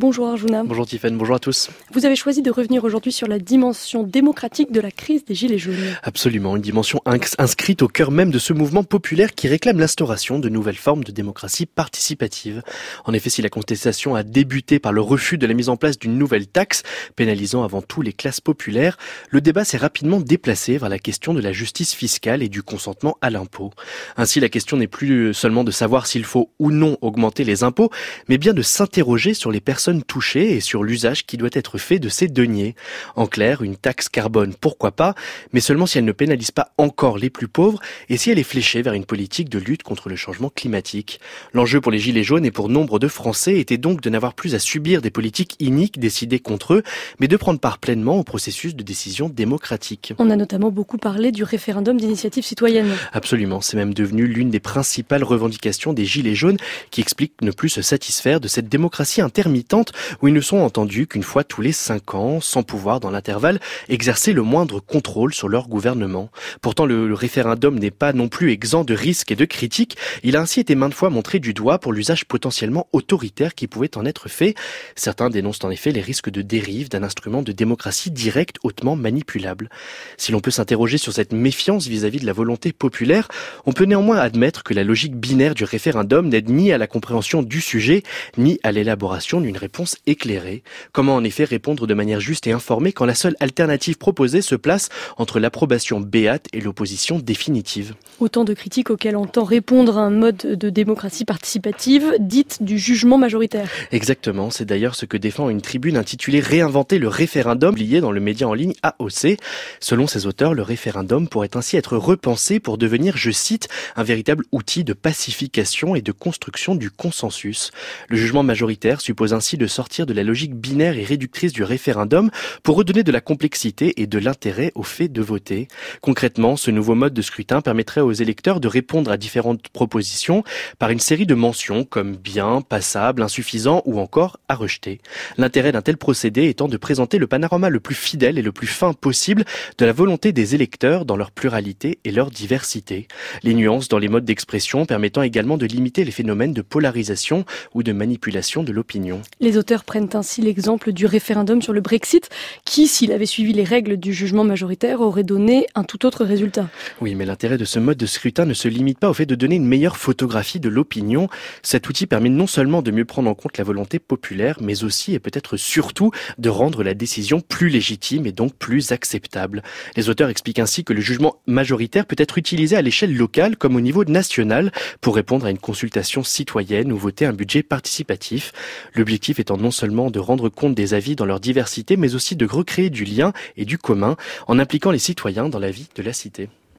Bonjour Arjuna. Bonjour Tiffaine, bonjour à tous. Vous avez choisi de revenir aujourd'hui sur la dimension démocratique de la crise des Gilets jaunes. Absolument, une dimension inscrite au cœur même de ce mouvement populaire qui réclame l'instauration de nouvelles formes de démocratie participative. En effet, si la contestation a débuté par le refus de la mise en place d'une nouvelle taxe, pénalisant avant tout les classes populaires, le débat s'est rapidement déplacé vers la question de la justice fiscale et du consentement à l'impôt. Ainsi, la question n'est plus seulement de savoir s'il faut ou non augmenter les impôts, mais bien de s'interroger sur les personnes touchées et sur l'usage qui doit être fait de ces deniers. En clair, une taxe carbone, pourquoi pas, mais seulement si elle ne pénalise pas encore les plus pauvres et si elle est fléchée vers une politique de lutte contre le changement climatique. L'enjeu pour les Gilets jaunes et pour nombre de Français était donc de n'avoir plus à subir des politiques iniques décidées contre eux, mais de prendre part pleinement au processus de décision démocratique. On a notamment beaucoup parlé du référendum d'initiative citoyenne. Absolument, c'est même devenu l'une des principales revendications des Gilets jaunes qui expliquent ne plus se satisfaire de cette démocratie intermittente où ils ne sont entendus qu'une fois tous les 5 ans, sans pouvoir dans l'intervalle exercer le moindre contrôle sur leur gouvernement. Pourtant, le référendum n'est pas non plus exempt de risques et de critiques. Il a ainsi été maintes fois montré du doigt pour l'usage potentiellement autoritaire qui pouvait en être fait. Certains dénoncent en effet les risques de dérive d'un instrument de démocratie directe hautement manipulable. Si l'on peut s'interroger sur cette méfiance vis-à-vis de la volonté populaire, on peut néanmoins admettre que la logique binaire du référendum n'aide ni à la compréhension du sujet, ni à l'élaboration d'une réponse éclairée. Comment en effet répondre de manière juste et informée quand la seule alternative proposée se place entre l'approbation béate et l'opposition définitive? Autant de critiques auxquelles on tend répondre à un mode de démocratie participative, dite du jugement majoritaire. Exactement, c'est d'ailleurs ce que défend une tribune intitulée « Réinventer le référendum » publiée dans le média en ligne AOC. Selon ses auteurs, le référendum pourrait ainsi être repensé pour devenir, je cite, un véritable outil de pacification et de construction du consensus. Le jugement majoritaire suppose ainsi de sortir de la logique binaire et réductrice du référendum pour redonner de la complexité et de l'intérêt au fait de voter. Concrètement, ce nouveau mode de scrutin permettrait aux électeurs de répondre à différentes propositions par une série de mentions comme bien, passable, insuffisant ou encore à rejeter. L'intérêt d'un tel procédé étant de présenter le panorama le plus fidèle et le plus fin possible de la volonté des électeurs dans leur pluralité et leur diversité. Les nuances dans les modes d'expression permettant également de limiter les phénomènes de polarisation ou de manipulation de l'opinion. Les auteurs prennent ainsi l'exemple du référendum sur le Brexit, qui, s'il avait suivi les règles du jugement majoritaire, aurait donné un tout autre résultat. Oui, mais l'intérêt de ce mode de scrutin ne se limite pas au fait de donner une meilleure photographie de l'opinion. Cet outil permet non seulement de mieux prendre en compte la volonté populaire, mais aussi et peut-être surtout de rendre la décision plus légitime et donc plus acceptable. Les auteurs expliquent ainsi que le jugement majoritaire peut être utilisé à l'échelle locale comme au niveau national pour répondre à une consultation citoyenne ou voter un budget participatif. L'objectif étant non seulement de rendre compte des avis dans leur diversité, mais aussi de recréer du lien et du commun en impliquant les citoyens dans la vie de la cité.